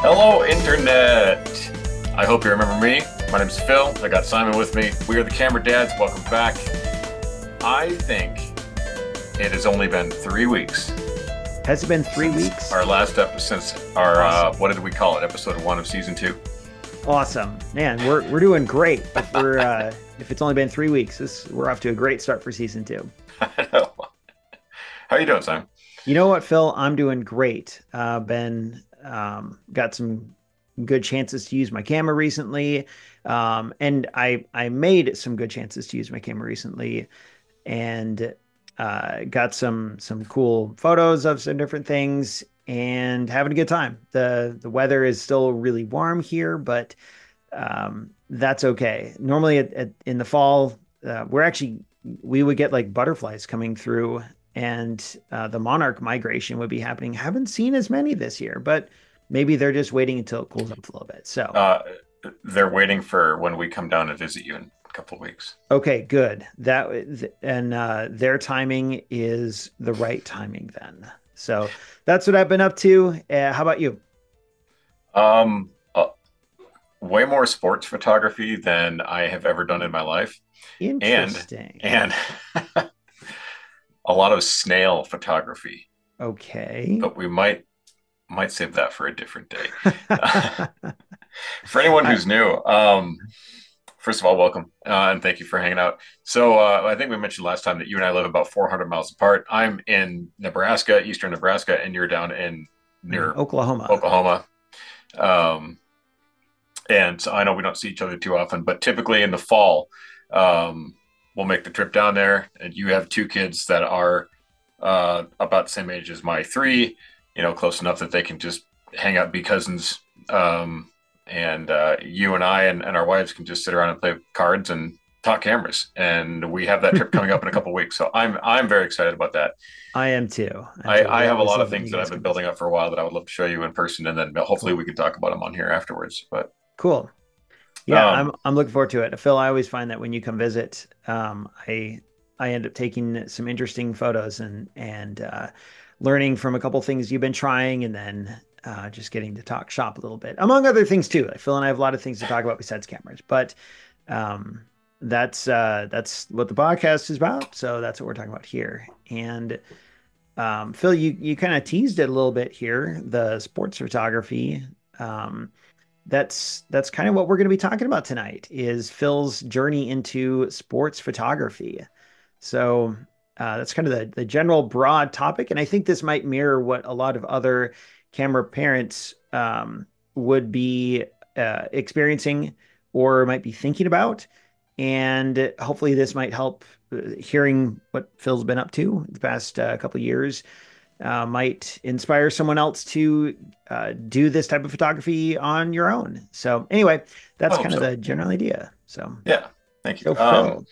Hello, Internet. I hope you remember me. My name's Phil. I got Simon with me. We are the Camera Dads. Welcome back. I think it has only been 3 weeks Has it been three since weeks? our last episode, since our, Awesome. what did we call it? Episode 1 of season 2. Awesome. Man, we're doing great. If it's only been 3 weeks, we're off to a great start for season two. I know. How you doing, Simon? You know what, Phil? I'm doing great. Been got some good chances to use my camera recently. And I made some good chances to use my camera recently and got some cool photos of some different things and having a good time. The weather is still really warm here, but that's okay. Normally in the fall, we would get like butterflies coming through, and the monarch migration would be happening. Haven't seen as many this year, but maybe they're just waiting until it cools up a little bit. So, Uh, they're waiting for when we come down and visit you in a couple of weeks. okay, good. Their timing is the right timing then. So that's what I've been up to. How about you? Um, uh, Way more sports photography than I have ever done in my life, and Interesting. and a lot of snail photography. Okay. But we might save that for a different day. For anyone I, who's new, first of all, welcome and thank you for hanging out. So I think we mentioned last time that you and I live about 400 miles apart. I'm in Nebraska, eastern Nebraska, and you're down in I'm in near Oklahoma. Oklahoma. Um, and so I know we don't see each other too often, but typically in the fall, we'll make the trip down there. And you have two kids that are about the same age as my three, close enough that they can just hang out, be cousins. And you and I and our wives can just sit around and play cards and talk cameras. And we have that trip coming up in a couple of weeks. So I'm very excited about that. I am too. I'm too. I I have a always lot of love when things you that I've guys been come building visit. up for a while that I would love to show you in person, and then hopefully we Cool. could talk about them on here afterwards. But Cool. Yeah, I'm um, I'm looking forward to it. Phil, I always find that when you come visit, I end up taking some interesting photos and learning from a couple things you've been trying, and then just getting to talk shop a little bit, among other things too. Like Phil and I have a lot of things to talk about besides cameras, but um, that's what the podcast is about. So that's what we're talking about here. And Phil, you kind of teased it a little bit here, the sports photography. Um, that's kind of what we're going to be talking about tonight is Phil's journey into sports photography. So that's kind of the general broad topic, and I think this might mirror what a lot of other camera parents would be experiencing or might be thinking about. And hopefully, this might help hearing what Phil's been up to the past couple of years might inspire someone else to do this type of photography on your own. So, anyway, I that's hope kind of so. the general idea. So, Yeah, thank you. so Phil,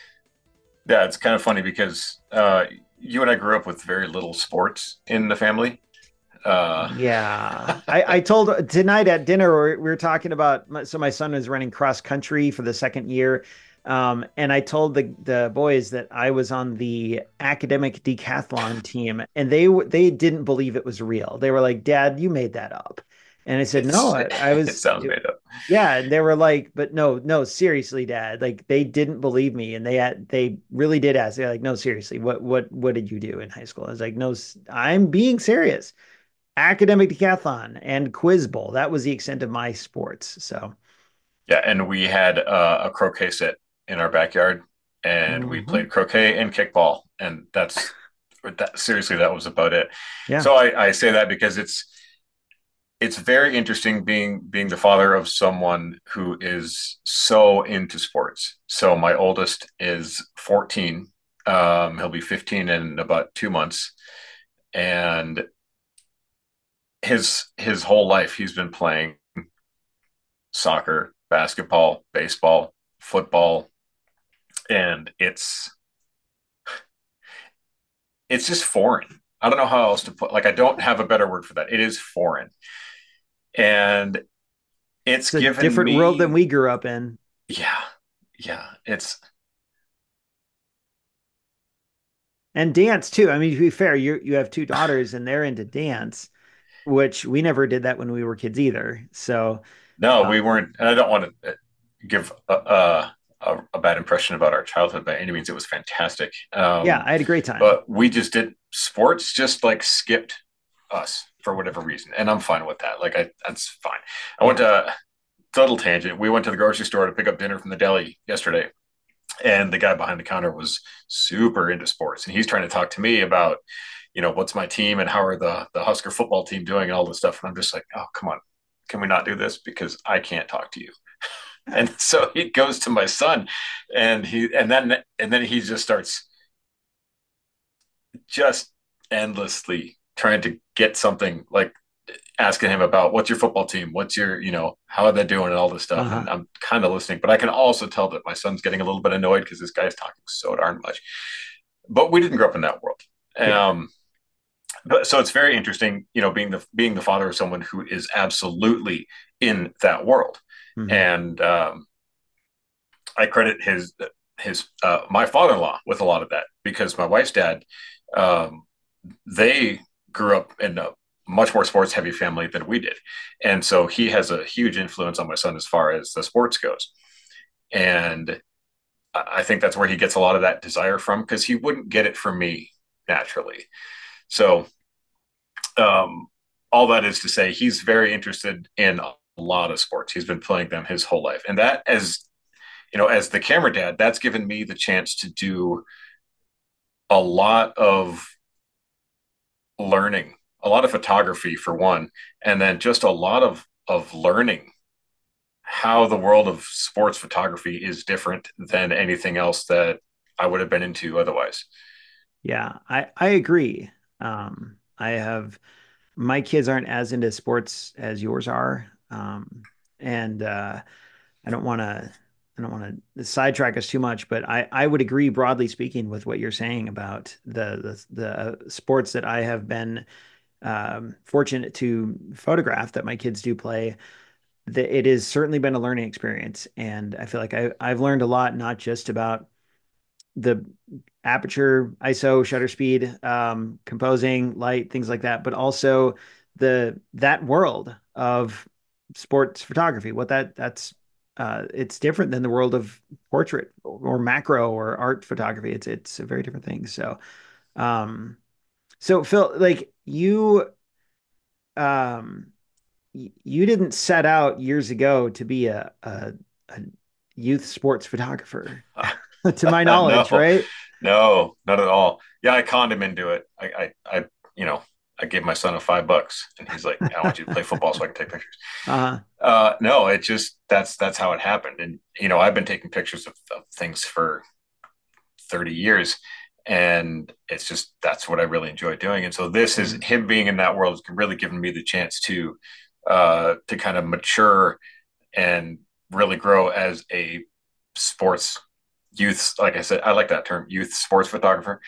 Yeah, it's kind of funny because you and I grew up with very little sports in the family. Uh, yeah, I told tonight at dinner we were talking about so my son is running cross country for the second year. And I told the boys that I was on the academic decathlon team, and they didn't believe it was real. They were like, "Dad, you made that up." And I said, "No, I it sounds made up. yeah." And they were like, "But no, no, seriously, Dad." Like they didn't believe me, and they really did ask. They're like, "No, seriously, what did you do in high school?" I was like, "No, I'm being serious. Academic decathlon and quiz bowl. That was the extent of my sports." So, Yeah, and we had a croquet set in our backyard, and we mhm. played croquet and kickball, and that. Seriously, that was about it. Yeah. So I say that because it's very interesting being the father of someone who is so into sports. So my oldest is 14. He'll be 15 in about 2 months, and his whole life he's been playing soccer, basketball, baseball, football, and it's just foreign. I don't know how else to put, like, I don't have a better word for that. It is foreign. And it's It's a given different world than me, we grew up in. yeah, yeah, And dance too. I mean, to be fair, you have two daughters and they're into dance. which we never did that when we were kids either. So, No, uh, we weren't, and I don't want to give a bad impression about our childhood by any means. It was fantastic. yeah, I had a great time. But we just did sports, just like skipped us for whatever reason, and I'm fine with that. Like that's fine. I went Yeah. to total tangent. We went to the grocery store to pick up dinner from the deli yesterday, and the guy behind the counter was super into sports, and he's trying to talk to me about, what's my team and how are the Husker football team doing and all this stuff. And I'm just like, oh, come on, can we not do this, because I can't talk to you. And so he goes to my son, and then he just starts just endlessly trying to get something, like asking him about what's your football team, what's your, how are they doing and all this stuff. Uh-huh. And I'm kind of listening, but I can also tell that my son's getting a little bit annoyed because this guy's talking so darn much. But we didn't grow up in that world. Yeah. But so it's very interesting, being the father of someone who is absolutely in that world. Hmm. And I credit his my father-in-law with a lot of that, because my wife's dad, um, they grew up in a much more sports heavy family than we did, and so he has a huge influence on my son as far as the sports goes. And I think that's where he gets a lot of that desire from, because he wouldn't get it from me naturally. So um, all that is to say, he's very interested in a lot of sports. He's been playing them his whole life, and that, as the camera dad, that's given me the chance to do a lot of learning, a lot of photography for one, and then just a lot of learning how the world of sports photography is different than anything else that I would have been into otherwise. Yeah, I agree. I have my kids aren't as into sports as yours are. And I don't want to I don't want to sidetrack us too much, but I would agree broadly speaking with what you're saying about the sports that I have been fortunate to photograph that my kids do play. That it has certainly been a learning experience, and I feel like I've learned a lot, not just about the aperture, ISO, shutter speed, composing, light, things like that, but also that world of sports photography. What that's it's different than the world of portrait or macro or art photography. It's a very different thing. Um, so Phil, like um, you didn't set out years ago to be a youth sports photographer, to my knowledge, No, right? no, not at all. Yeah, I conned him into it. You know, I gave my son a $5, and he's like, "I want you to play football so I can take pictures." Uh, No, it just that's how it happened. And I've been taking pictures of things for 30 years, and it's just that's what I really enjoy doing. And so this is mhm. him being in that world has really given me the chance to kind of mature and really grow as a sports youth. Like I said, I like that term, youth sports photographer.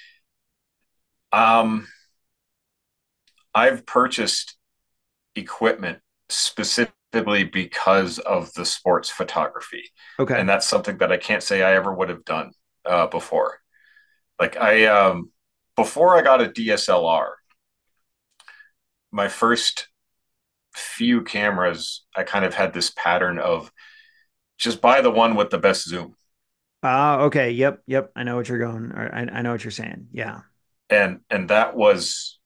Um, I've purchased equipment specifically because of the sports photography, Okay. and that's something that I can't say I ever would have done before. Like before I got a DSLR, my first few cameras, I kind of had this pattern of just buy the one with the best zoom. Okay. Yep. Yep. I know what you're going, or I know what you're saying. Yeah. And that was,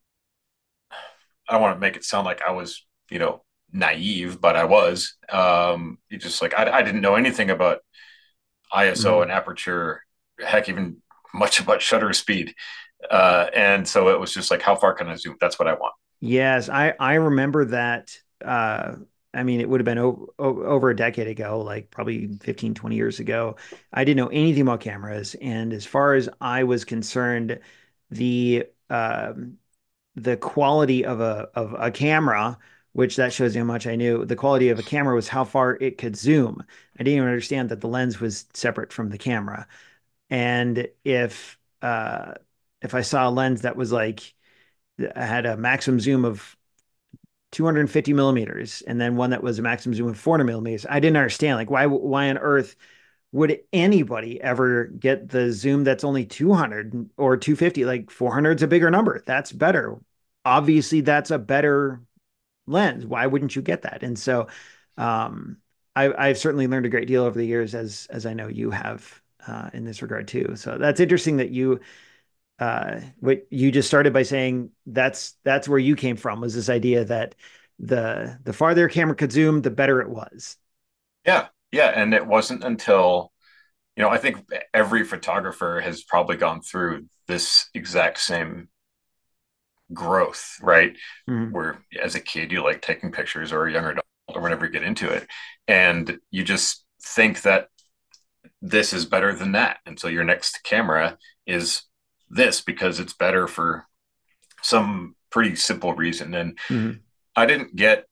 I don't want to make it sound like I was, naive, but I was. You just like I didn't know anything about ISO Mhm. and aperture, heck, even much about shutter speed. And so it was just like, how far can I zoom? That's what I want. Yes, I remember that. I mean, it would have been over a decade ago, like probably 15, 20 years ago. I didn't know anything about cameras, and as far as I was concerned, the the quality of a camera, which that shows you how much I knew, the quality of a camera was how far it could zoom. I didn't even understand that the lens was separate from the camera. And if I saw a lens that was like had a maximum zoom of 250 millimeters and then one that was a maximum zoom of 400 millimeters, I didn't understand, like, why on earth would anybody ever get the zoom that's only 200 or 250? Like 400 is a bigger number, that's better. obviously that's a better lens. Why wouldn't you get that? And so, um, I've certainly learned a great deal over the years, as I know you have in this regard too. So that's interesting that what you just started by saying that's where you came from, was this idea that the farther a camera could zoom, the better it was. Yeah, yeah, and it wasn't until, I think every photographer has probably gone through this exact same growth, right? Mhm. Where as a kid you like taking pictures, or a younger adult, or whenever you get into it, and you just think that this is better than that, and so your next camera is this because it's better for some pretty simple reason. And Mhm. I didn't get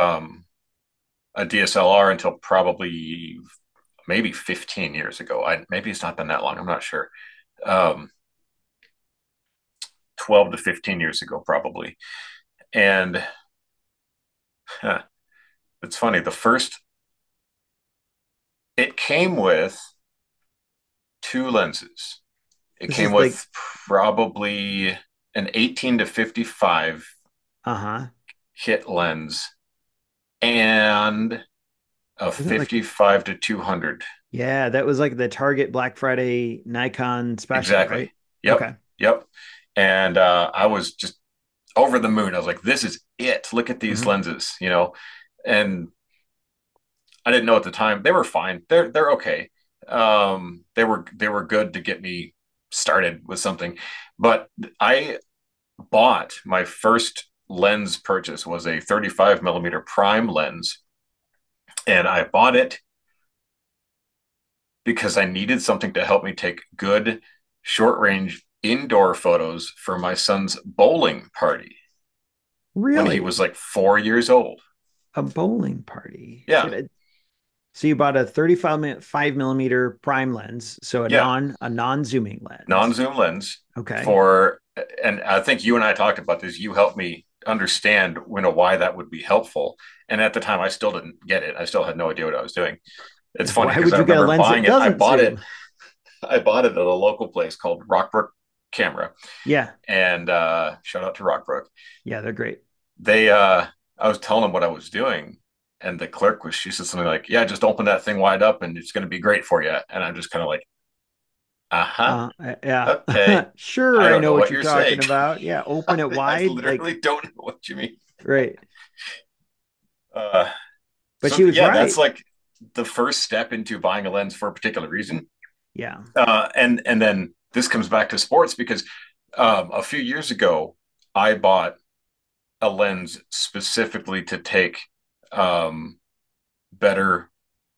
a DSLR until probably maybe 15 years ago. Maybe it's not been that long. I'm not sure. Um, 12 to 15 years ago, probably. And huh, it's funny. It came with two lenses. It This came is like, with probably an 18 to 55 uh-huh. kit lens and a Wasn't it like, 55 to 200. yeah, that was like the Target Black Friday Nikon special, Exactly. right? Yep. Okay. Yep. And I was just over the moon. I was like, this is it. Look at these Hmm. lenses. And I didn't know at the time. They were fine. They're okay. They were good to get me started with something. But I bought my first lens purchase was a 35 millimeter prime lens, and I bought it because I needed something to help me take good short range indoor photos for my son's bowling party when he Really? was like 4 years old. A bowling party. Yeah, So you bought a 35 millimeter prime lens, so yeah, a non-zooming lens. non-zoom lens Okay. for, and I think you and I talked about this. You helped me understand why that would be helpful. And at the time, I still didn't get it. I still had no idea what I was doing. It's funny Why because would I you get a remember lens that buying it. I doesn't bought it. zoom? I bought it at a local place called Rockbrook Camera, Yeah. and shout out to Rockbrook. Yeah, they're great. They, I was telling them what I was doing, and the clerk she said something like, "Yeah, just open that thing wide up, and it's going to be great for you." And I'm just kind of like, "Uh huh, Yeah. okay." Sure, I I don't know know what what you're you're talking saying. about. Yeah, open it I wide, like, literally don't know what you mean. right. Uh, But so she was yeah, that's right. like the first step into buying a lens for a particular reason. Yeah. And then this comes back to sports because a few years ago I bought a lens specifically to take um, better,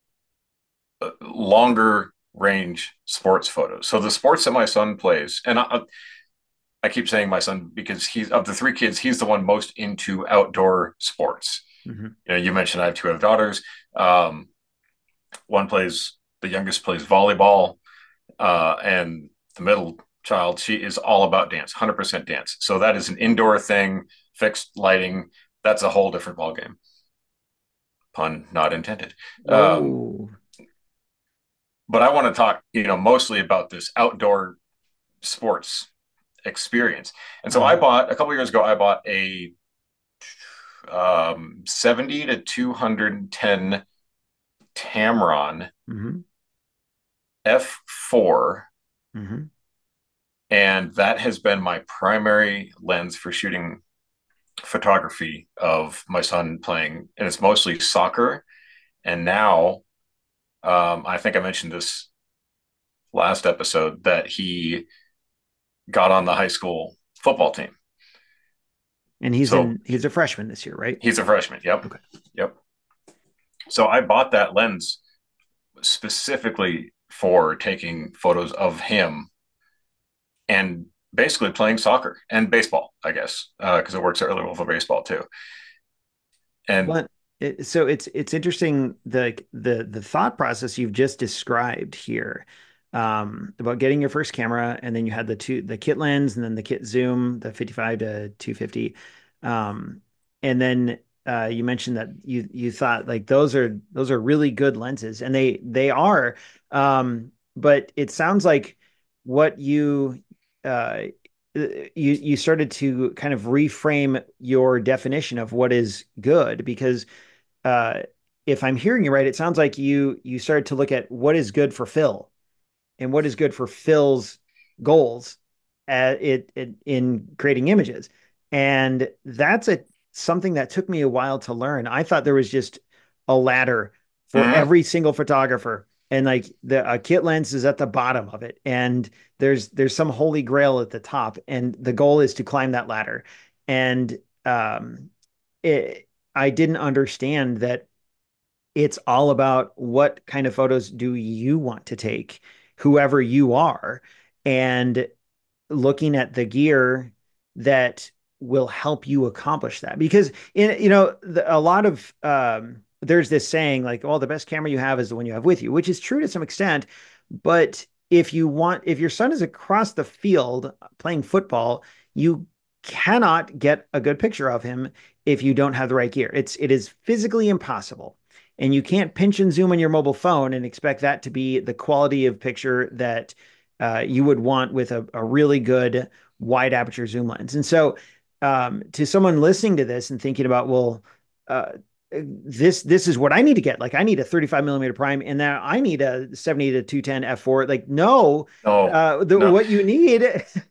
longer range sports photos. So the sports that my son plays, and I keep saying my son because he's of the three kids, he's the one most into outdoor sports. Hmm. You mentioned I have two other daughters. Um, one plays, the youngest plays volleyball, and the middle child, she is all about dance, 100% dance. So that is an indoor thing, fixed lighting. That's a whole different ballgame. Pun not intended. Um, Whoa. but I want to talk, mostly about this outdoor sports experience. And so Uh-huh. a couple of years ago, I bought a 70 to 210 Tamron Hmm. f4, Hmm. and that has been my primary lens for shooting photography of my son playing, and it's mostly soccer. And now, I think I mentioned this last episode that he got on the high school football team. And So he's a freshman this year, right? he's a freshman. Yep. Okay. Yep. So I bought that lens specifically for taking photos of him and basically playing soccer and baseball, I guess, because it works out really well for baseball too. And Well, so it's interesting the thought process you've just described here, about getting your first camera, and then you had the kit lens, and then the kit zoom, the 55 to 250, and then you mentioned that you thought like those are really good lenses, and they are, but it sounds like what you uh, you started to kind of reframe your definition of what is good because uh, if I'm hearing you right, it sounds like you started to look at what is good for Phil and what is good for Phil's goals in creating images. And that's a something that took me a while to learn. I thought there was just a ladder for Hmm. every single photographer. And like the kit lens is at the bottom of it, and there's some holy grail at the top, and the goal is to climb that ladder. And um, I didn't understand that it's all about what kind of photos do you want to take, whoever you are, and looking at the gear that will help you accomplish that. Because a lot of there's this saying like, "Oh, the best camera you have is the one you have with you," which is true to some extent. But if your son is across the field playing football, you cannot get a good picture of him if you don't have the right gear. It is physically impossible. And you can't pinch and zoom on your mobile phone and expect that to be the quality of picture that you would want with a really good wide aperture zoom lens. And so, to someone listening to this and thinking about, well, uh, this is what I need to get. Like, I need a 35 millimeter prime, and then I need a 70 to 210 f4. Like, no, No, no. what you need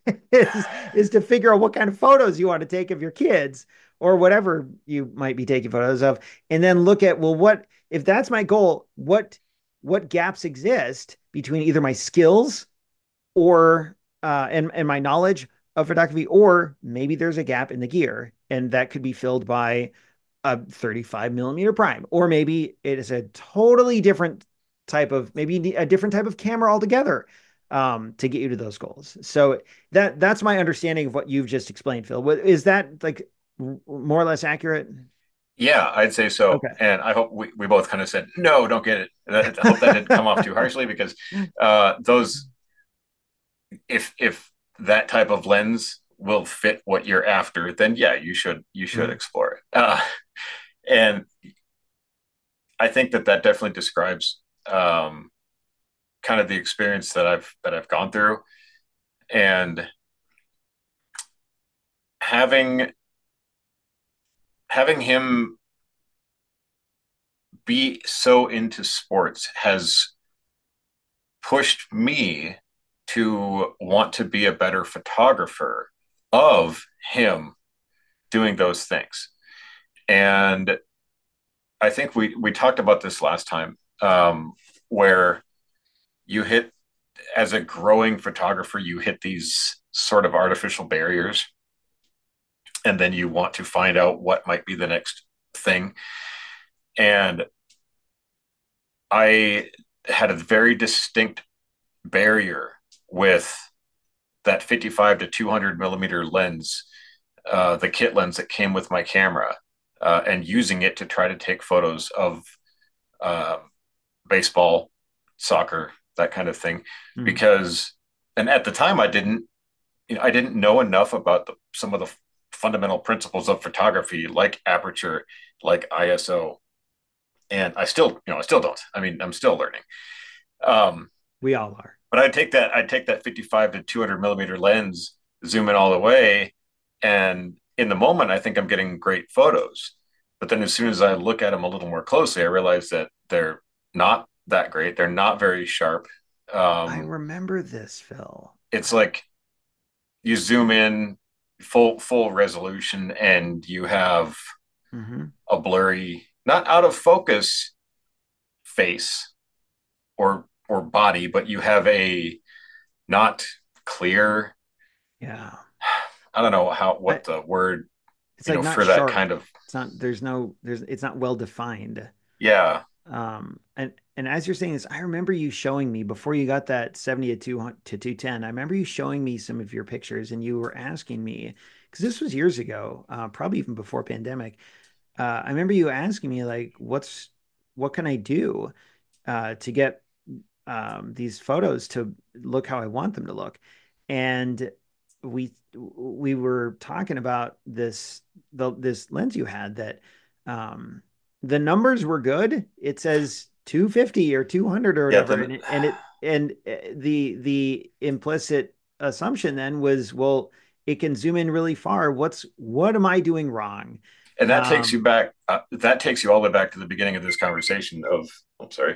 is to figure out what kind of photos you want to take of your kids or whatever you might be taking photos of, and then look at, well, what if that's my goal? What gaps exist between either my skills or and my knowledge of photography, or maybe there's a gap in the gear, and that could be filled by a 35 millimeter prime, or maybe it is a totally different type of maybe a different type of camera altogether to get you to those goals. So that's my understanding of what you've just explained, Phil. Is that like more or less accurate? Yeah, I'd say so. Okay. And I hope we both kind of said, no, don't get it. I hope that didn't come off too harshly because those, if that type of lens will fit what you're after, then yeah, you should Mhm. explore it. And I think that definitely describes kind of the experience that I've gone through, and having having him be so into sports has pushed me to want to be a better photographer of him doing those things. And I think we talked about this last time, where you hit as a growing photographer, you hit these sort of artificial barriers, and then you want to find out what might be the next thing. And I had a very distinct barrier with that 55 to 200 millimeter lens, the kit lens that came with my camera, and using it to try to take photos of uh, baseball, soccer, that kind of thing. Mhm. Because, and at the time, I didn't know enough about some of the fundamental principles of photography, like aperture, like ISO, and I still don't. I mean, I'm still learning. Um, We all are. but I'd take that 55 to 200 millimeter lens, zoom in all the way, and in the moment, I think I'm getting great photos. But then as soon as I look at them a little more closely, I realize that they're not that great. They're not very sharp. I Um, remember this, Phil. it's like you zoom in full resolution, and you have Hmm. a blurry, not out of focus face or body, but you have a not clear. Yeah. I don't know I, what the word, it's like not for that sharp. kind of. It's not, it's not well defined. Yeah. And as you're saying this, I remember you showing me before you got that 70 to 200 to 210. I remember you showing me some of your pictures and you were asking me, because this was years ago, probably even before pandemic. I remember you asking me like, what can I do to get these photos to look how I want them to look. And we were talking about this lens you had that um, the numbers were good. It says 250 or 200 or Yeah. whatever, Then and the implicit assumption then was, well, it can zoom in really far. What am I doing wrong? And that takes you Um, back. That takes you all the way back to the beginning of this conversation. I'm sorry.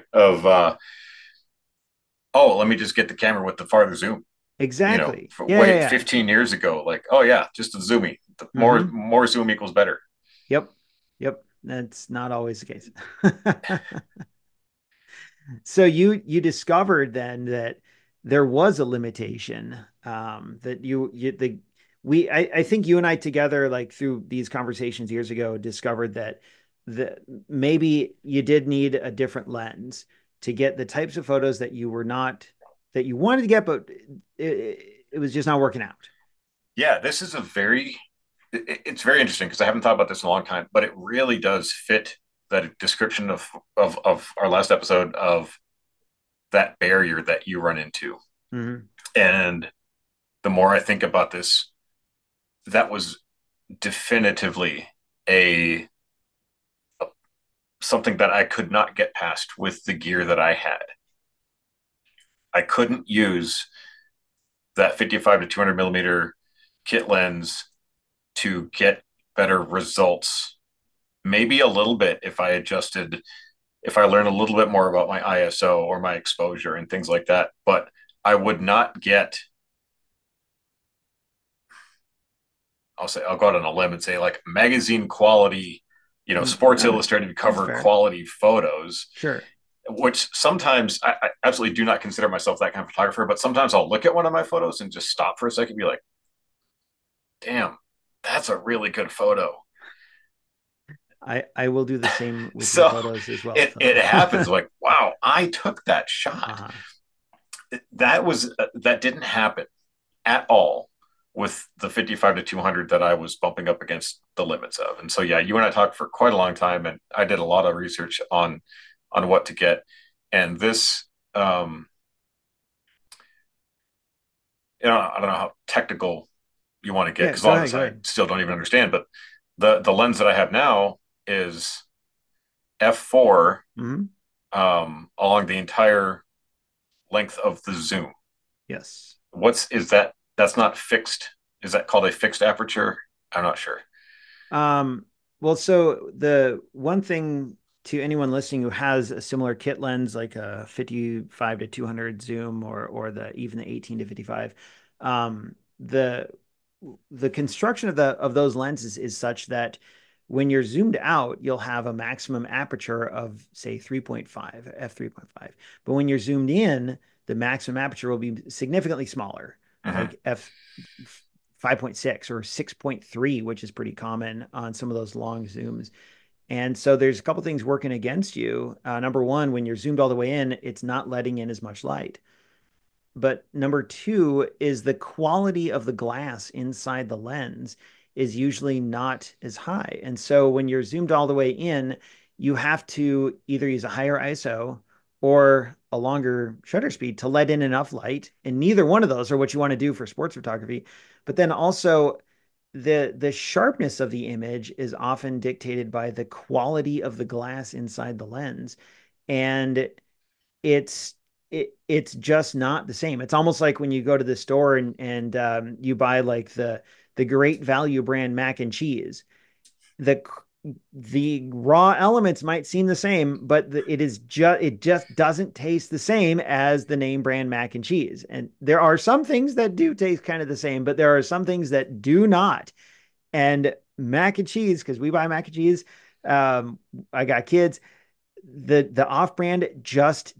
Oh, let me just get the camera with the farther zoom. exactly. For Yeah, yeah, wait, yeah. 15 years ago, like, oh yeah, just a zoomy. The Hmm. more zoom equals better. Yep. Yep. That's not always the case. So you discovered then that there was a limitation, that you the we I think you and I together, like through these conversations years ago, discovered that the maybe you did need a different lens to get the types of photos that you were not that you wanted to get, but it was just not working out. Yeah, this is a very it's very interesting because I haven't thought about this in a long time, but it really does fit that description of our last episode of that barrier that you run into. Hmm. And the more I think about this, that was definitively a something that I could not get past with the gear that I had. I couldn't use that 55 to 200 millimeter kit lens to get better results. Maybe a little bit if I learned a little bit more about my ISO or my exposure and things like that. But I would not get, I'll go out on a limb and say like magazine quality, Sports Illustrated That's cover fair. quality photos, Sure. which sometimes I absolutely do not consider myself that kind of photographer, but sometimes I'll look at one of my photos and just stop for a second and be like, damn, that's a really good photo. I will do the same with your So photos as well, it Phil. happens like, wow, I took that shot. Uh-huh. That didn't happen at all with the 55 to 200 that I was bumping up against the limits of. And so, yeah, you and I talked for quite a long time, and I did a lot of research on what to get. And this, I don't know how technical you want to get Yeah, because a go lot of ahead, this go I ahead. still don't even understand. But the lens that I have now is f4 Hmm. along the entire length of the zoom. Yes. What's is that? That's not fixed. Is that called a fixed aperture? I'm not sure. Um, well, so the one thing to anyone listening who has a similar kit lens, like a 55 to 200 zoom, or the even the 18 to 55, um, the construction of those lenses is such that when you're zoomed out, you'll have a maximum aperture of say 3.5, f3.5. But when you're zoomed in, the maximum aperture will be significantly smaller, Mm-hmm. like f 5.6 or 6.3, which is pretty common on some of those long zooms. And so there's a couple things working against you. Number one, when you're zoomed all the way in, it's not letting in as much light. But number two is the quality of the glass inside the lens is usually not as high. And so when you're zoomed all the way in, you have to either use a higher ISO or a longer shutter speed to let in enough light. And neither one of those are what you want to do for sports photography. But then also the sharpness of the image is often dictated by the quality of the glass inside the lens. And it's it's just not the same. It's almost like when you go to the store and you buy like the great value brand mac and cheese. The the raw elements might seem the same, but it just doesn't taste the same as the name brand mac and cheese. And there are some things that do taste kind of the same, but there are some things that do not. And mac and cheese, because we buy mac and cheese, um, I got kids. The off brand just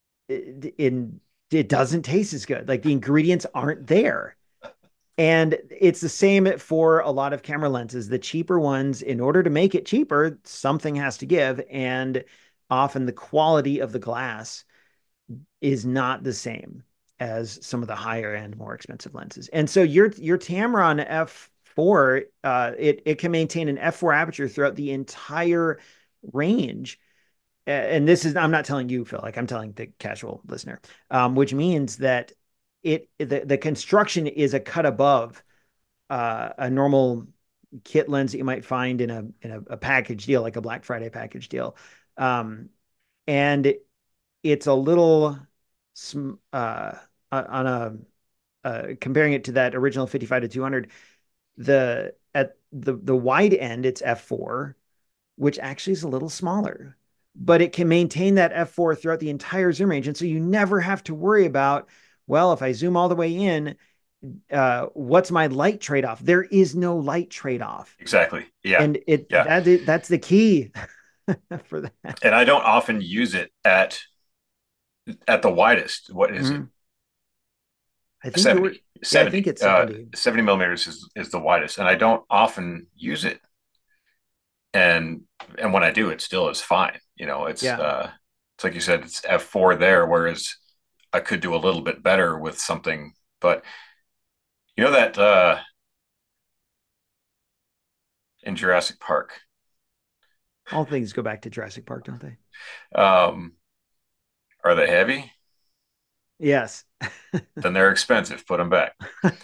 in it doesn't taste as good. Like the ingredients aren't there. And it's the same for a lot of camera lenses. The cheaper ones, in order to make it cheaper, something has to give. And often the quality of the glass is not the same as some of the higher end, more expensive lenses. And so your Tamron f4, it can maintain an f4 aperture throughout the entire range. And this is, I'm not telling you, Phil, like I'm telling the casual listener, which means that the construction is a cut above a normal kit lens that you might find in a package deal, like a Black Friday package deal. Um, and it's a little on a comparing it to that original 55 to 200, the at the wide end it's f4, which actually is a little smaller, but it can maintain that f4 throughout the entire zoom range, and so you never have to worry about, well, if I zoom all the way in, what's my light trade-off? There is no light trade-off, Exactly. Yeah. and Yeah. that's the key for that. And I don't often use it at the widest. What is it? Mhm. I think you were, 70. yeah, I think 70. it's 70. 70 millimeters is the widest. And I don't often use it. And when I do, it still is fine. Yeah. It's like you said, it's f4 there, whereas I could do a little bit better with something. But that in Jurassic Park, All things go back to Jurassic Park, don't they? um, are they heavy? Yes. Then they're expensive. Put them back.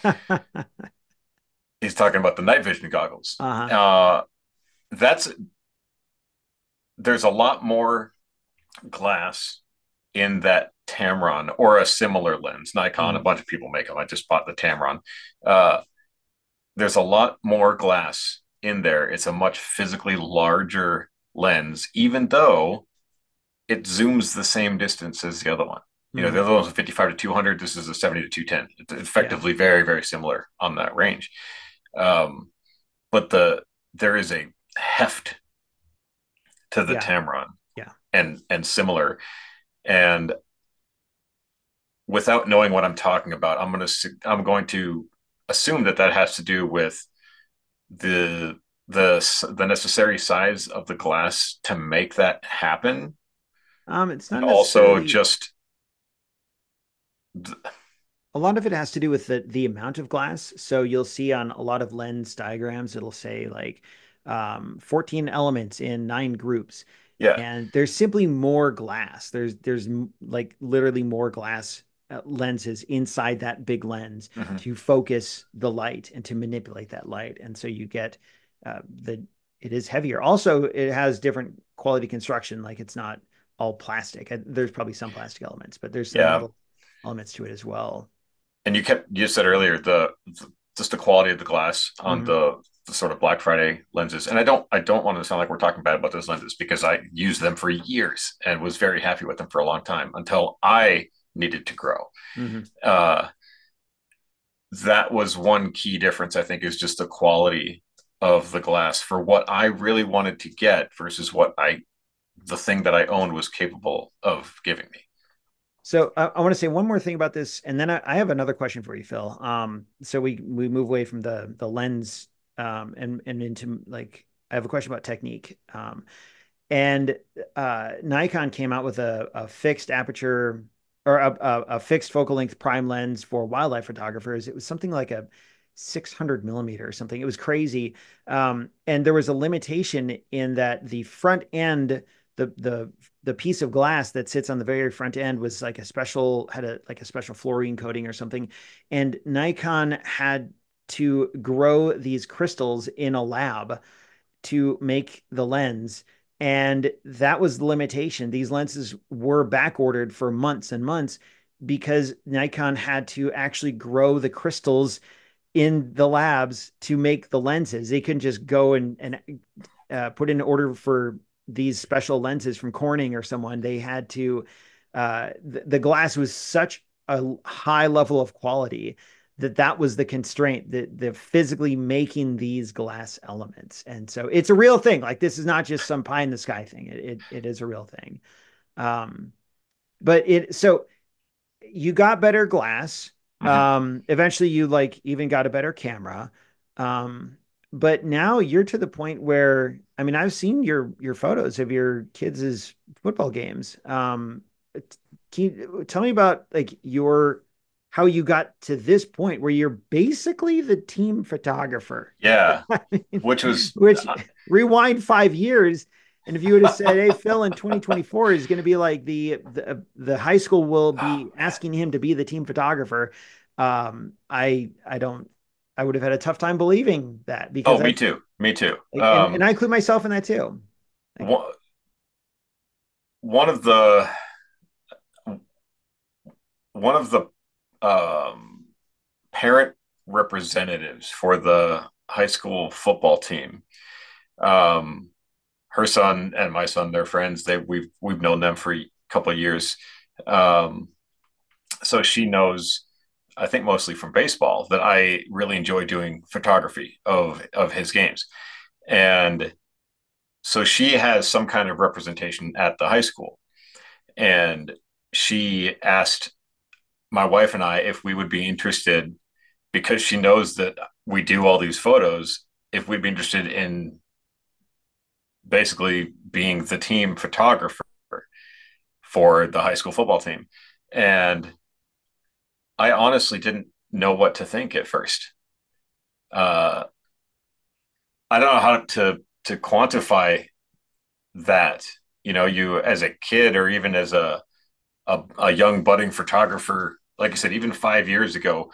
He's talking about the night vision goggles. Uh-huh. That's There's a lot more glass in that Tamron or a similar lens. Nikon, a Mhm. bunch of people make them. I just bought the Tamron. Uh, there's a lot more glass in there. It's a much physically larger lens, even though it zooms the same distance as the other one. The Mhm. other one's a 55 to 200. This is a 70 to 210. It's Yeah. effectively very, very similar on that range. Um, but there is a heft to the Yeah. Tamron Yeah. and similar. And without knowing what I'm talking about, I'm going to assume that has to do with the the necessary size of the glass to make that happen, It's and not also necessarily, just a lot of it has to do with the amount of glass. So you'll see on a lot of lens diagrams, it'll say like 14 elements in 9 groups. yeah. And there's simply more glass. There's like literally more glass lenses inside that big lens Mm-hmm. to focus the light and to manipulate that light. And so you get the it is heavier. Also, it has different quality construction. Like it's not all plastic. There's probably some plastic elements, but there's some Yeah. metal elements to it as well. And you said earlier just the quality of the glass on Mhm. the sort of Black Friday lenses. And I don't want to sound like we're talking bad about those lenses, because I used them for years and was very happy with them for a long time until I needed to grow. Mhm. Uh, that was one key difference, I think, is just the quality of the glass for what I really wanted to get versus what the thing that I owned was capable of giving me. So I want to say one more thing about this, and then I have another question for you, Phil. So we move away from the lens, and into like I have a question about technique. And Nikon came out with a fixed aperture or a fixed focal length prime lens for wildlife photographers. It was something like a 600 millimeter or something. It was crazy. And there was a limitation in that the front end, the piece of glass that sits on the very front end was like had a like a special fluorine coating or something. And Nikon had to grow these crystals in a lab to make the lens. And that was the limitation. These lenses were back ordered for months and months because Nikon had to actually grow the crystals in the labs to make the lenses. They couldn't just go and put in an order for these special lenses from Corning or someone. They had to, the glass was such a high level of quality that was the constraint, that the physically making these glass elements. And so it's a real thing. Like this is not just some pie in the sky thing. It is a real thing. Um, but it so you got better glass. Mm-hmm. Eventually you like even got a better camera. Um, but now you're to the point where, I mean, I've seen your photos of your kids' football games. Can you tell me about like your how you got to this point where you're basically the team photographer? Yeah, I mean, which was which rewind 5 years, and if you would have said, "Hey, Phil, in 2024 is going to be like the high school will oh be man. asking him to be the team photographer," I don't, I would have had a tough time believing that Oh, because me I too. Me too. like, and I include myself in that too. Like, One one of the one of the um parent representatives for the high school football team. Um, Her son and my son, they're friends. We've known them for a couple of years. Um, so she knows, I think mostly from baseball, that I really enjoy doing photography of his games. And so she has some kind of representation at the high school. And she asked my wife and I if we would be interested, because she knows that we do all these photos, if we'd be interested in basically being the team photographer for the high school football team. And I honestly didn't know what to think at first. Uh, I don't know how to quantify that. You know, you as a kid or even as a young budding photographer, like I said, even 5 years ago,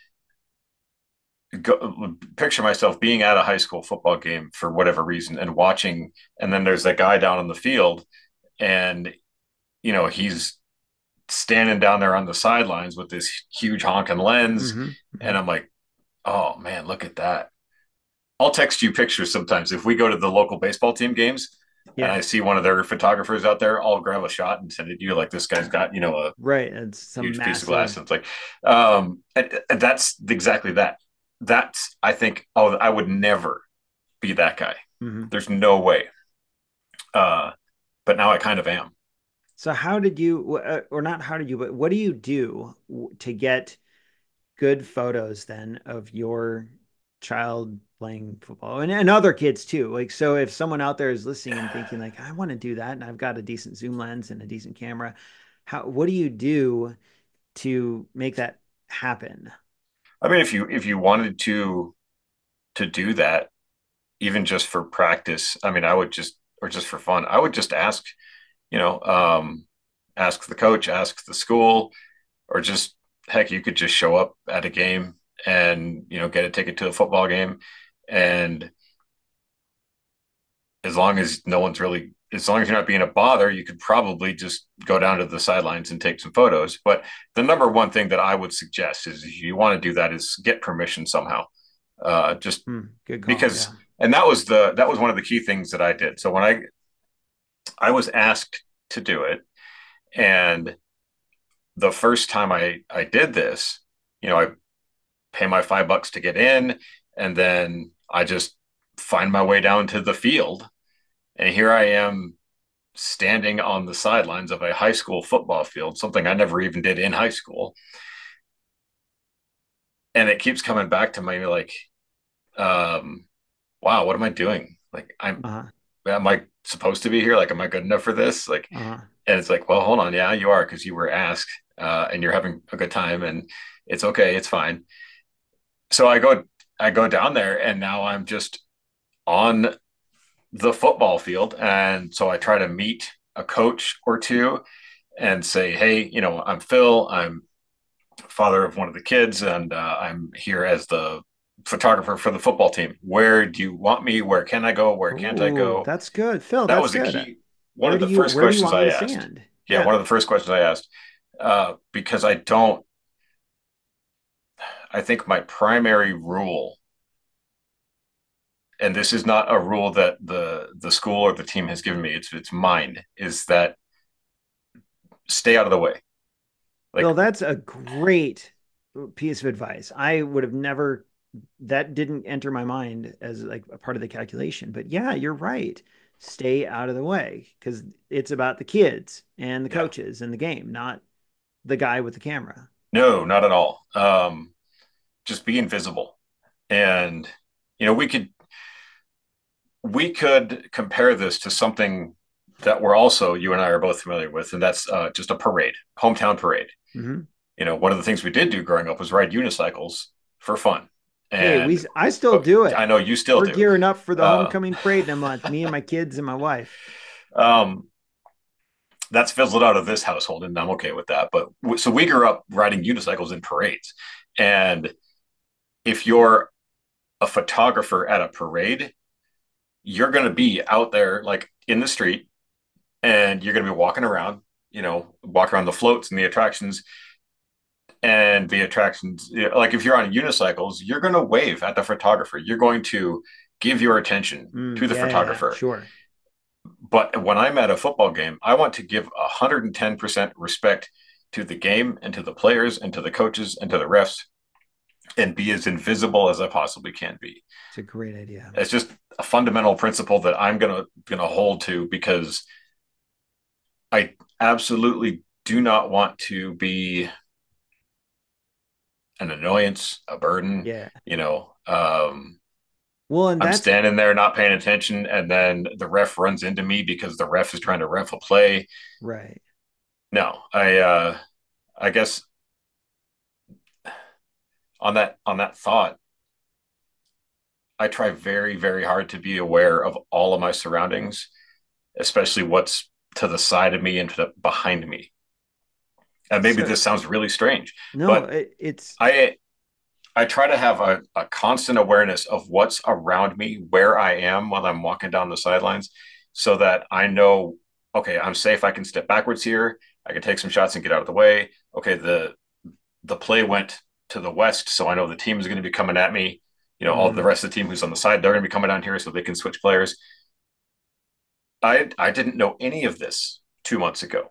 picture myself being at a high school football game for whatever reason and watching, and then there's that guy down on the field, and he's standing down there on the sidelines with this huge honking lens, Mm-hmm. Mm-hmm. and I'm like, oh man, look at that. I'll text you pictures sometimes if we go to the local baseball team games and Yeah. I see one of their photographers out there. I'll grab a shot and send it to you. Like, this guy's got a Right. It's some huge piece of glass, massive. and it's like, and that's exactly that. That's, I think, oh, I would never be that guy. Mm-hmm. There's no way. uh but now I kind of am. So how did you, or not how did you, but what do you do to get good photos then of your child playing football and other kids too? Like, so if someone out there is listening and thinking like, I want to do that and I've got a decent zoom lens and a decent camera, what do you do to make that happen? I mean, if you wanted to do that, even just for practice, I mean, I would just, or just for fun, I would just ask, you know, um, ask the coach, ask the school, or just, heck, you could just show up at a game and, get a ticket to a football game. And as long as you're not being a bother, you could probably just go down to the sidelines and take some photos. But the number one thing that I would suggest is, if you want to do that, is get permission somehow. Just Good call. because, Yeah. and that was one of the key things that I did. So when I was asked to do it, and the first time I did this, I pay my $5 to get in, and then I just find my way down to the field, and here I am standing on the sidelines of a high school football field, something I never even did in high school. And it keeps coming back to me, like, um, wow, what am I doing? Like, Uh-huh. am I supposed to be here? Like, am I good enough for this? Like, Uh-huh. and it's like, well, hold on. Yeah, you are, because you were asked, and you're having a good time, and it's okay. It's fine. So I go down there, and now I'm just on the football field. And so I try to meet a coach or two and say, hey, I'm Phil. I'm father of one of the kids, and I'm here as the photographer for the football team. Where do you want me? Where can I go? Where can't I Oh, go? that's good. Phil, That that's was a good. key. One of the first Where do you questions want me I to asked. stand? Yeah, one Yeah. of the first questions I asked, because I think my primary rule, and this is not a rule that the school or the team has given me, it's mine, is that stay out of the way. Phil, Like, that's a great piece of advice. I would have never, that didn't enter my mind as like a part of the calculation. But yeah, you're right. Stay out of the way because it's about the kids and the yeah, coaches and the game, not the guy with the camera. no, not at all. Just be invisible. And you know, we could compare this to something that we're also, you and I are both familiar with, and that's just a parade, hometown parade. Hmm. One of the things we did do growing up was ride unicycles for fun. Hey, And I still do I it. know you still We're do. gearing up for the Uh, homecoming parade in a month, me and my kids and my wife. um, that's fizzled out of this household, and I'm okay with that. But so we grew up riding unicycles in parades. And if you're a photographer at a parade, you're going to be out there, like, in the street, and you're going to be walking around, walk around the floats and the attractions. And the attractions, like if you're on unicycles, you're going to wave at the photographer. You're going to give your attention to the Yeah, yeah, photographer. sure. But when I'm at a football game, I want to give 110% respect to the game and to the players and to the coaches and to the refs and be as invisible as I possibly can be. It's a great idea. It's just a fundamental principle that I'm gonna hold to because I absolutely do not want to be an annoyance, a burden. Yeah. You know, Well, and I'm that's standing there not paying attention, and then the ref runs into me because the ref is trying to ref a play. right. No, I guess on that thought, I try very, very hard to be aware of all of my surroundings, especially what's to the side of me and to the behind me. And maybe So this sounds really strange, no, but it's I I try to have a constant awareness of what's around me, where I am while I'm walking down the sidelines, so that I know, okay, I'm safe. I can step backwards here. I can take some shots and get out of the way. Okay, the play went to the west, so I know the team is going to be coming at me. All the mhm. rest of the team who's on the side, they're going to be coming down here so they can switch players. I didn't know any of this 2 months ago.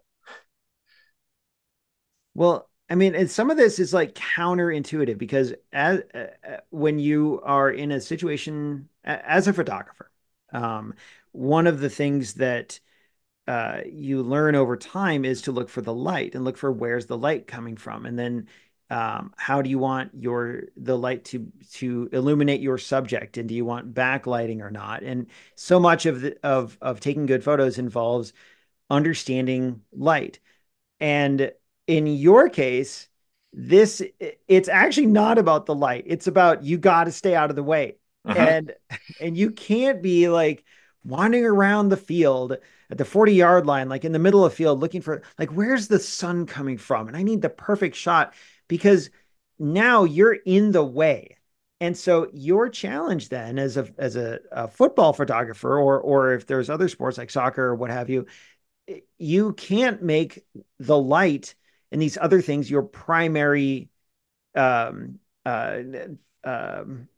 Well, I mean, some of this is like counterintuitive because as when you are in a situation as a photographer, um, one of the things that you learn over time is to look for the light and look for where's the light coming from, and then how do you want the light to illuminate your subject, and do you want backlighting or not? And so much of taking good photos involves understanding light. And in your case, this it's actually not about the light. It's about you got to stay out of the way. Mm-hmm. And you can't be like wandering around the field at the 40-yard line, like in the middle of the field, looking for like where's the sun coming from? And I need the perfect shot because now you're in the way. And so your challenge then as a football photographer, or if there's other sports like soccer or what have you, you can't make the light and these other things your primary um, uh, um,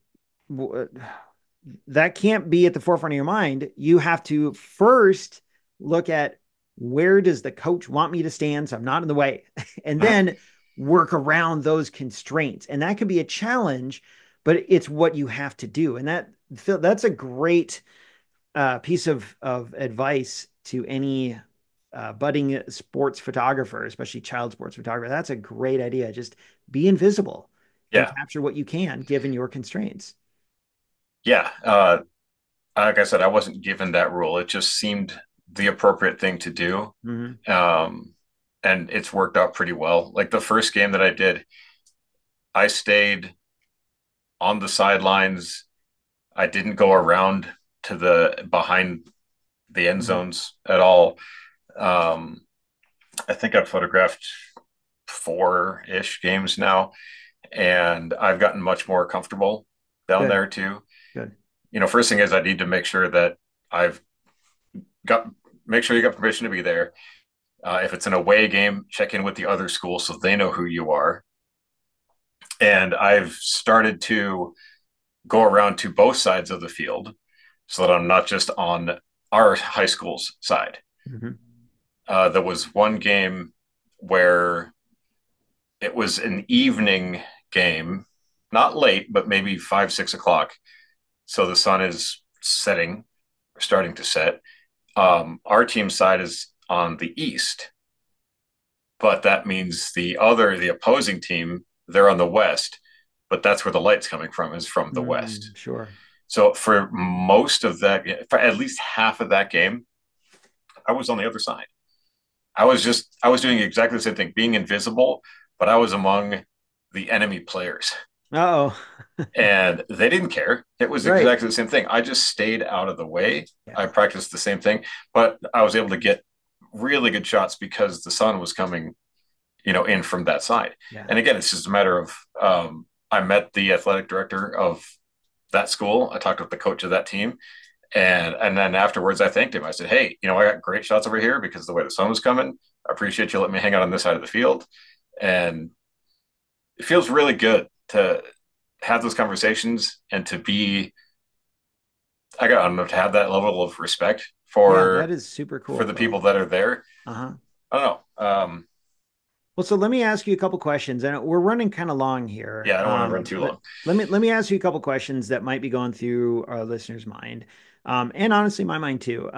that can't be at the forefront of your mind. You have to first look at where does the coach want me to stand so I'm not in the way, and Mm-hmm. then work around those constraints. And that can be a challenge, but it's what you have to do. And that's a great piece of advice to any budding sports photographer, especially child sports photographer. That's a great idea. Just be invisible and Yeah, capture what you can given your constraints. yeah. Like I said, I wasn't given that rule. It just seemed the appropriate thing to do. Mm-hmm. Um, and it's worked out pretty well. Like the first game that I did, I stayed on the sidelines. I didn't go around to the behind the end Mm-hmm. zones at all. Um, I think I've photographed four-ish games now, and I've gotten much more comfortable down Good, there too. good. First thing is I need to make sure that I've got make sure you got permission to be there. If it's an away game, check in with the other school so they know who you are. And I've started to go around to both sides of the field so that I'm not just on our high school's side. Mm-hmm. There was one game where it was an evening game, not late, but maybe 5, 6 o'clock. So the sun is setting, starting to set. Our team side is on the east, but that means the opposing team, they're on the west, but that's where the light's coming from, is from the west. Sure. So for most of that, for at least half of that game, I was on the other side. I was doing exactly the same thing, being invisible, but I was among the enemy players Oh, and they didn't care. It was right. exactly the same thing. I just stayed out of the way. I Yeah. practiced the same thing, but I was able to get really good shots because the sun was coming, in from that side. Yeah. And again, it's just a matter of I met the athletic director of that school. I talked with the coach of that team, and then afterwards, I thanked him. I said, "Hey, I got great shots over here because the way the sun was coming. I appreciate you letting me hang out on this side of the field." And it feels really good to have those conversations and to be, I don't know, to have that level of respect Yeah, that is super for cool, the Phil. people that are there. Uh-huh. I don't know. Well, so let me ask you a couple questions, and we're running kind of long here. Yeah, I don't want to run too long. Let me ask you a couple questions that might be going through our listeners' mind, and honestly, my mind too.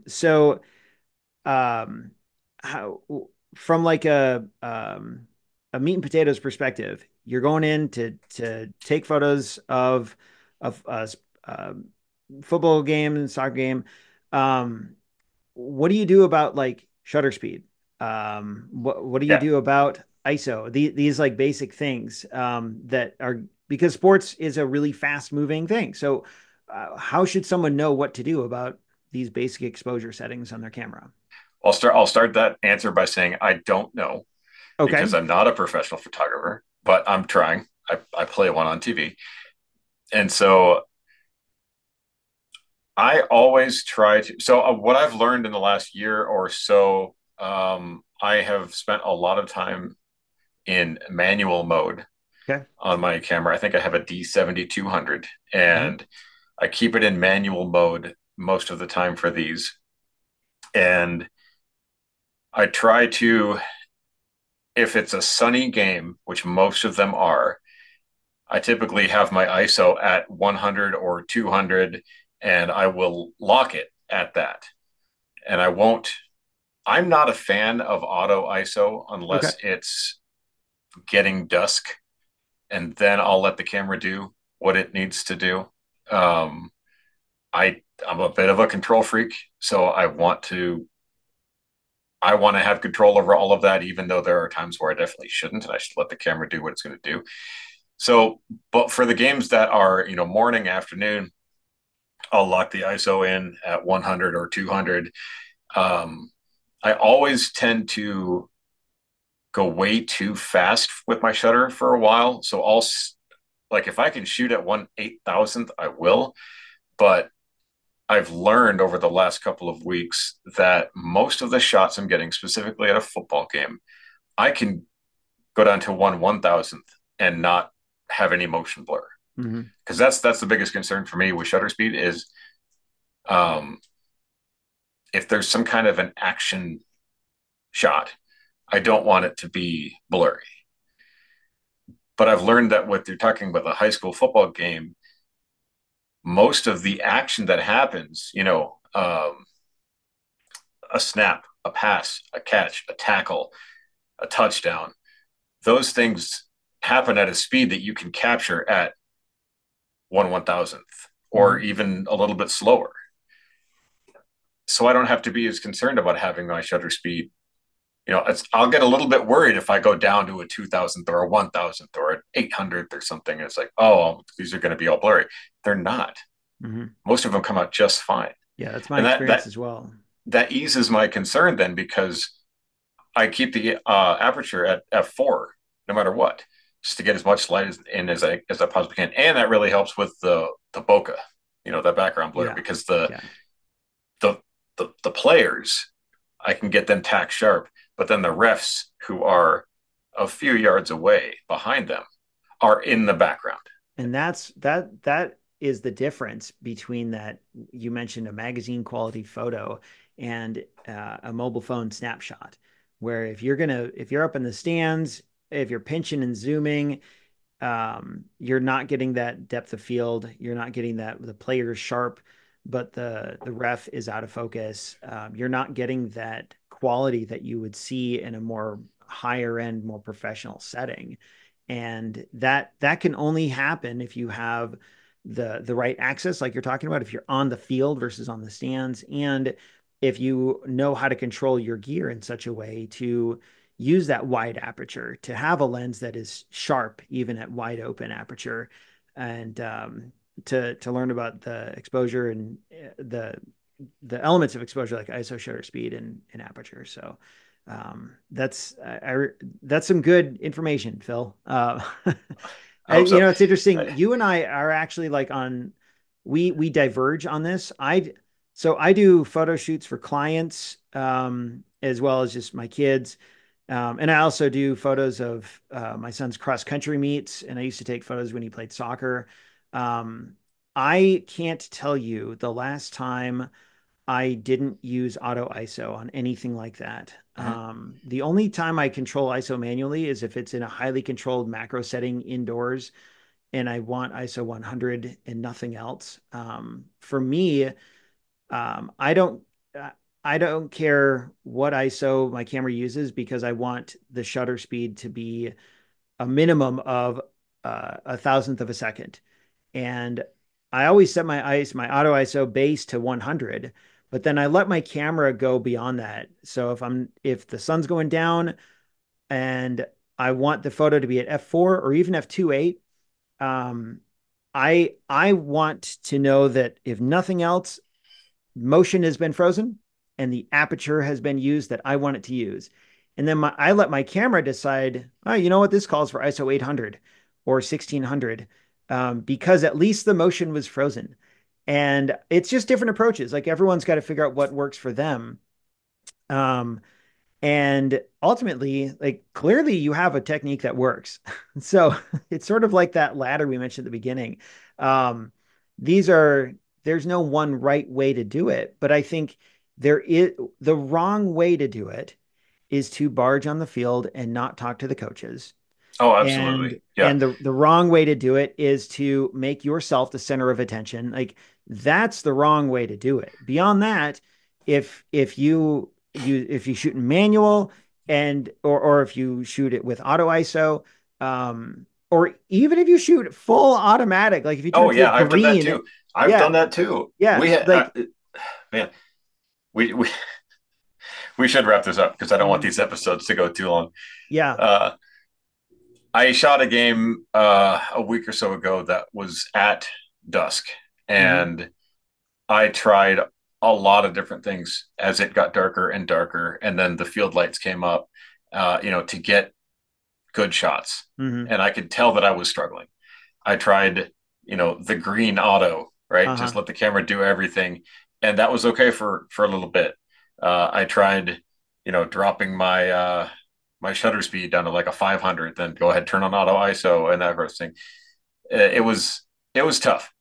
Um, how from like a meat and potatoes perspective, you're going in to take photos of football game and soccer game. Um, what do you do about like shutter speed? What do you Yeah, do about ISO? These like basic things that are because sports is a really fast moving thing. So, how should someone know what to do about these basic exposure settings on their camera? I'll start that answer by saying I don't know because Okay. I'm not a professional photographer, but I'm trying. I play one on TV. And so I always try to. So, what I've learned in the last year or so, I have spent a lot of time in manual mode Okay. on my camera. I think I have a D7200 Okay. and I keep it in manual mode most of the time for these. And I try to, if it's a sunny game, which most of them are, I typically have my ISO at 100 or 200 and I will lock it at that. And I'm not a fan of auto ISO Okay. unless it's getting dusk, and then I'll let the camera do what it needs to do. Um, I'm a bit of a control freak, so I want to have control over all of that, even though there are times where I definitely shouldn't, and I should let the camera do what it's going to do. So, but for the games that are morning, afternoon, I'll lock the ISO in at 100 or 200. Um, I always tend to go way too fast with my shutter for a while, so I'll like if I can shoot at 1/8,000th, I will. But I've learned over the last couple of weeks that most of the shots I'm getting, specifically at a football game, I can go down to 1/1000th and not have any motion blur. Hmm. Because that's the biggest concern for me with shutter speed is um, if there's some kind of an action shot, I don't want it to be blurry. But I've learned that what you're talking about the high school football game, most of the action that happens, a snap, a pass, a catch, a tackle, a touchdown, those things happen at a speed that you can capture at 1/1000th or Hmm. even a little bit slower. So I don't have to be as concerned about having my shutter speed. I'll get a little bit worried if I go down to a 2000th or a 1000th or an 800th or something. It's like, oh, these are going to be all blurry. They're not. Hmm. Most of them come out just fine. Yeah, that's my And that experience that as well. that eases my concern then because I keep the aperture at f4 no matter what, just to get as much light in as I possibly can, and that really helps with the bokeh, that background blur, Yeah. because the Yeah. the the players, I can get them tack sharp, but then the refs who are a few yards away behind them are in the background. And that is the difference between that you mentioned a magazine quality photo and a mobile phone snapshot, where if you're up in the stands, if you're pinching and zooming, you're not getting that depth of field. You're not getting that the player is sharp, but the ref is out of focus. You're not getting that quality that you would see in a more higher end, more professional setting. And that can only happen if you have the right access, like you're talking about, if you're on the field versus on the stands, and if you know how to control your gear in such a way to use that wide aperture, to have a lens that is sharp even at wide open aperture, and to learn about the exposure and the elements of exposure like ISO, shutter speed, and aperture. So that's some good information, Phil. I hope so. It's interesting. I, You and I are actually like on we diverge on this. I do photo shoots for clients as well as just my kids. And I also do photos of my son's cross country meets, and I used to take photos when he played soccer. Um, I can't tell you the last time I didn't use auto ISO on anything like that. Mhm. The only time I control ISO manually is if it's in a highly controlled macro setting indoors and I want ISO 100 and nothing else. For me, um, I don't uh, I don't care what ISO my camera uses because I want the shutter speed to be a minimum of a thousandth of a second. And I always set my auto ISO base to 100, but then I let my camera go beyond that. So if the sun's going down and I want the photo to be at f4 or even f2.8, um, I want to know that if nothing else, motion has been frozen and the aperture has been used that I want it to use. And then I let my camera decide, oh, you know what, this calls for ISO 800 or 1600 because at least the motion was frozen. And it's just different approaches. Like everyone's got to figure out what works for them. Um, and ultimately, like clearly you have a technique that works. So it's sort of like that ladder we mentioned at the beginning. Um, these are, there's no one right way to do it, but I think there is the wrong way to do it is to barge on the field and not talk to the coaches. Oh, And absolutely. Yeah. the wrong way to do it is to make yourself the center of attention. Like that's the wrong way to do it. Beyond that, if you shoot in manual and or if you shoot it with auto ISO, or even if you shoot full automatic, like if you turn Oh, it to yeah. like I've done that green, too. I've yeah, done that too. yeah, We had, like man, we we should wrap this up because I don't want mhm, these episodes to go too long. yeah. Uh, I shot a game a week or so ago that was at dusk, Hmm. and I tried a lot of different things as it got darker and darker, and then the field lights came up, to get good shots, Hmm. and I could tell that I was struggling. I tried, the green auto, right? Just Uh-huh. let the camera do everything, and that was okay for a little bit. I tried, dropping my shutter speed down to like a 500, then go ahead, turn on auto ISO and that sort of thing. It was tough.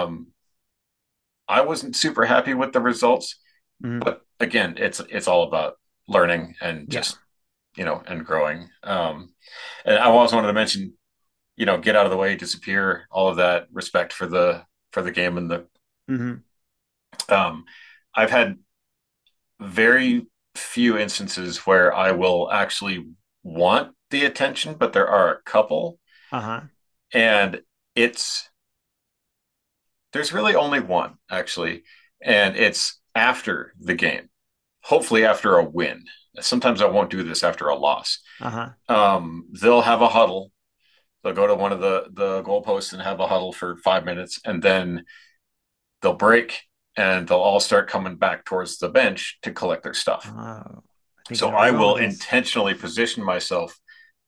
I wasn't super happy with the results, Hmm. but again, it's all about learning and Yeah. just and growing. And I also wanted to mention, get out of the way, disappear, all of that, respect for the game and the Hmm. um, I've had very few instances where I will actually want the attention, but there are a couple, Uh-huh. and it's there's really only one actually, and it's after the game. Hopefully after a win. Sometimes I won't do this after a loss. Uh-huh. They'll have a huddle. They'll go to one of the goalposts and have a huddle for 5 minutes, and then they'll break and they'll all start coming back towards the bench to collect their stuff. Oh, I think I So know where I you're going will with this. intentionally position myself.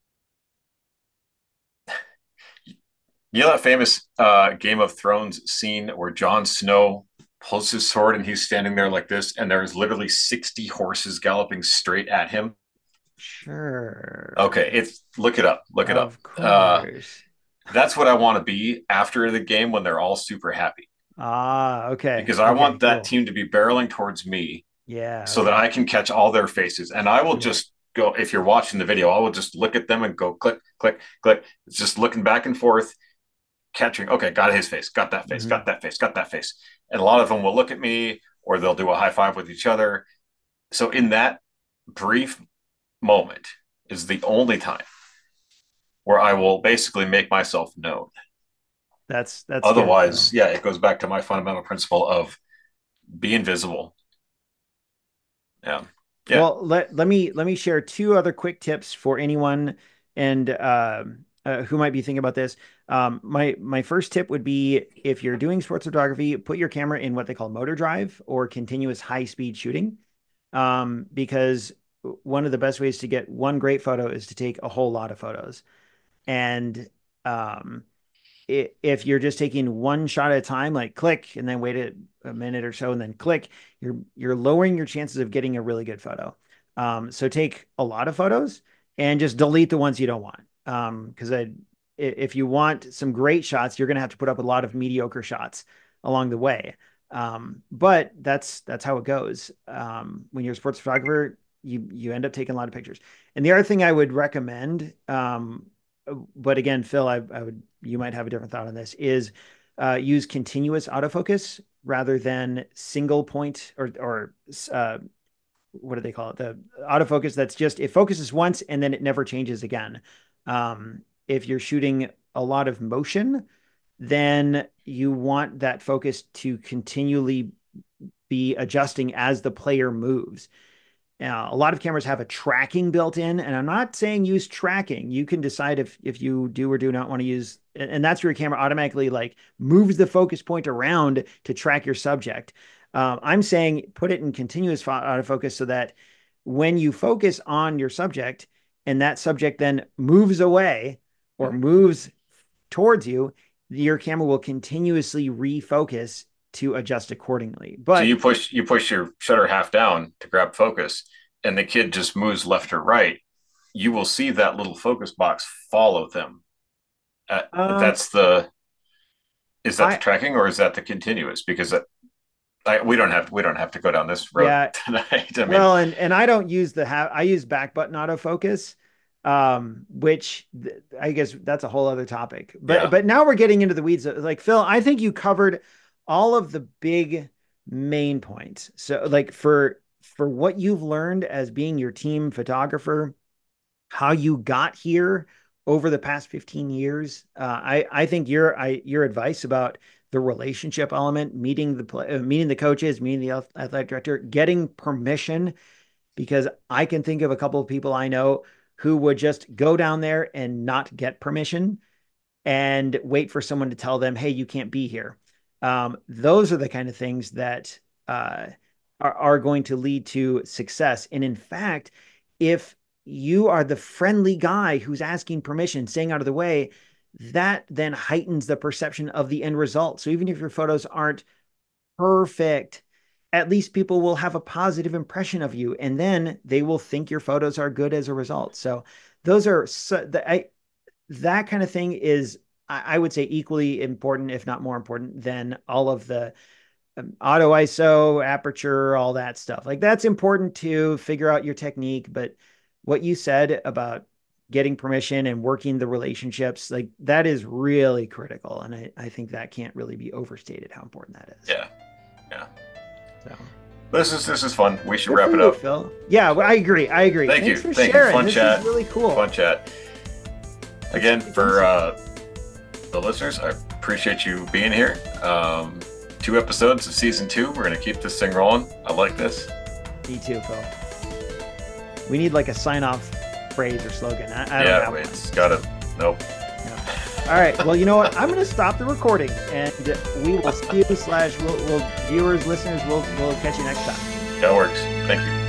You know that famous Game of Thrones scene where Jon Snow pulls his sword and he's standing there like this, and there's literally 60 horses galloping straight at him. Okay, Sure. it's look it up. Look it up. Of course. That's what I want to be after the game when they're all super happy Ah, okay. because I Okay, want that cool. team to be barreling towards me Yeah, so that okay. I can catch all their faces. And I will Sure. just go, if you're watching the video, I will just look at them and go click, click, click. It's just looking back and forth, catching, okay, got his face, got that face, Hmm. got that face, got that face. And a lot of them will look at me or they'll do a high five with each other. So in that brief moment is the only time where I will basically make myself known. That's good Otherwise, though. yeah, it goes back to my fundamental principle of be invisible. Yeah. Yeah. Well, let me share two other quick tips for anyone and who might be thinking about this. My first tip would be if you're doing sports photography, put your camera in what they call motor drive or continuous high speed shooting, because one of the best ways to get one great photo is to take a whole lot of photos. And um, if you're just taking one shot at a time, like click and then wait a minute or so and then click, you're lowering your chances of getting a really good photo. So take a lot of photos and just delete the ones you don't want. Because if you want some great shots, you're going to have to put up a lot of mediocre shots along the way. But that's how it goes. When you're a sports photographer, you end up taking a lot of pictures. And the other thing I would recommend, but again, Phil, I would you might have a different thought on this, is use continuous autofocus rather than single point or what do they call it? The autofocus that's just it focuses once and then it never changes again. If you're shooting a lot of motion, then you want that focus to continually be adjusting as the player moves. Now, a lot of cameras have a tracking built in, and I'm not saying use tracking. You can decide if you do or do not want to use, and that's where your camera automatically like moves the focus point around to track your subject. I'm saying put it in continuous autofocus so that when you focus on your subject and that subject then moves away or moves towards you, your camera will continuously refocus to adjust accordingly. So But you push your shutter half down to grab focus, and the kid just moves left or right. You will see that little focus box follow them. um, That's the is that the I tracking or is that the continuous? Because we don't have to go down this road yeah, tonight. I mean, well, and I don't use I use back button autofocus, which I guess that's a whole other topic. But yeah, now we're getting into the weeds. Like Phil, I think you covered all of the big main points. So like for what you've learned as being your team photographer, how you got here over the past 15 years. I think your advice about the relationship element, meeting the coaches, meeting the athletic director, getting permission, because I can think of a couple of people I know who would just go down there and not get permission and wait for someone to tell them, hey, you can't be here. Those are the kind of things that are going to lead to success. And in fact, if you are the friendly guy who's asking permission, staying out of the way, that then heightens the perception of the end result. So even if your photos aren't perfect, at least people will have a positive impression of you, and then they will think your photos are good as a result. So those are that kind of thing is, I would say, equally important, if not more important, than all of the auto ISO, aperture, all that stuff. Like that's important to figure out your technique. But what you said about getting permission and working the relationships, like that is really critical. And I think that can't really be overstated how important that is. yeah, yeah. So This is fun. We should good wrap for it you, up. Phil. Yeah, well, I agree. I agree. Thank you, Thanks for thank you. sharing. Fun This chat. is really cool. Fun chat. Again, for the listeners, I appreciate you being here. 2 episodes of season 2. We're gonna keep this thing rolling. I like this. Me too, Phil. We need like a sign off phrase or slogan. I don't have one. It's gotta. Nope. Yeah. All right. Well, you know what? I'm going to stop the recording, and we will see you / we'll viewers, listeners. We'll catch you next time. That works. Thank you.